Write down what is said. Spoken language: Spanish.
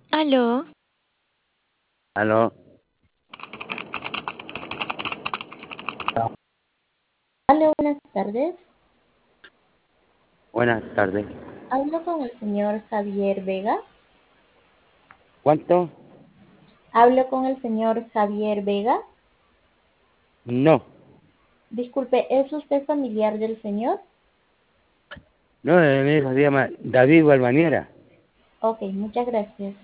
Aló, Aló, Hola, buenas tardes. buenas tardes. Hablo con el señor Javier Vega. ¿Cuánto? Hablo con el señor Javier Vega. No, Disculpe, ¿es usted familiar del señor? no, mi hijo se llama David Balvanera. Ok, muchas gracias.